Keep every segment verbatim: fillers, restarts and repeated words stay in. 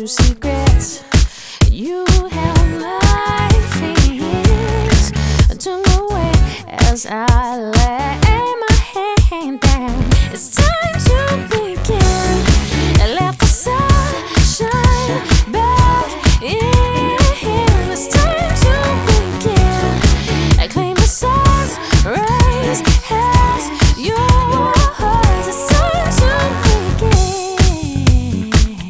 you secrets. You held my fears, took away as I lay my hand down. It's time to begin. Let the sun shine back in. It's time to begin. I claim the sun's rays as yours. It's time to begin.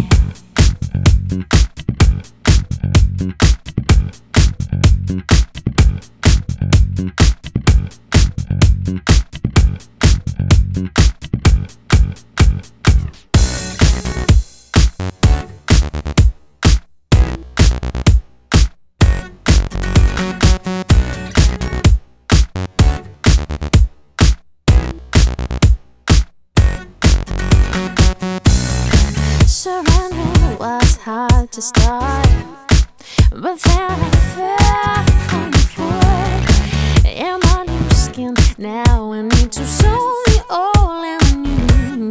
Surrender was hard to start, but then I felt comfort in my new skin. Now I need to show me all in you.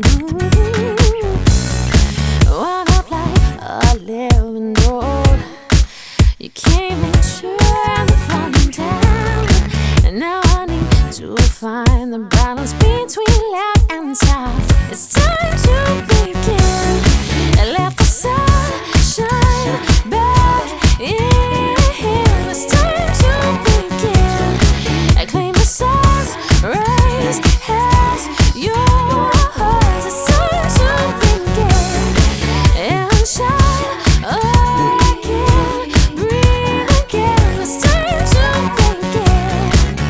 When I play a living road, you came and turned the fun down, and now I need to find the balance between loud and soft. It's time to begin. Let the sun shine back in. It's time to begin. I claim the sun's rays as yours. It's time to begin and shine again, breathe again. It's time to begin.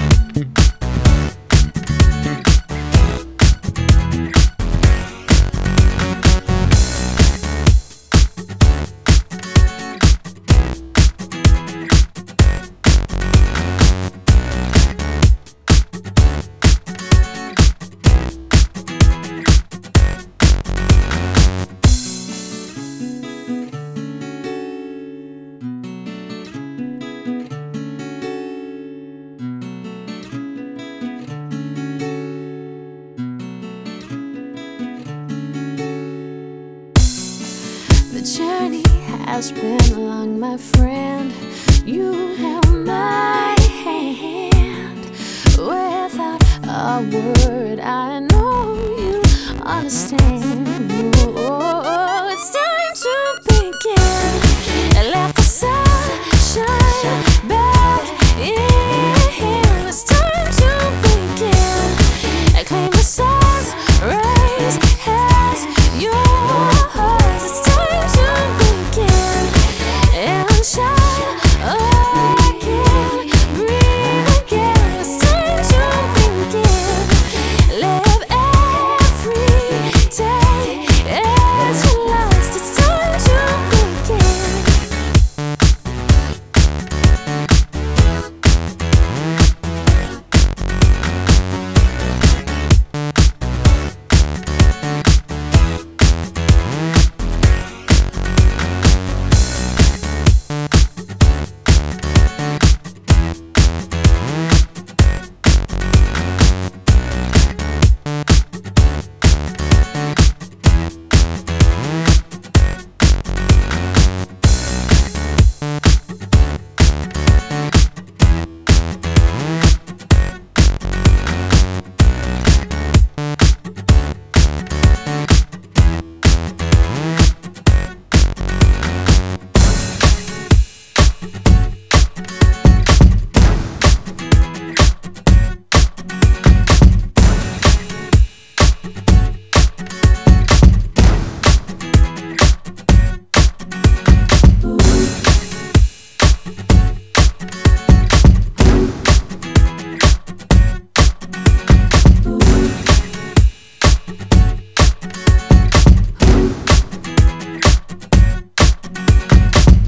The journey has been long, my friend. You held my hand without a word. I know you understand.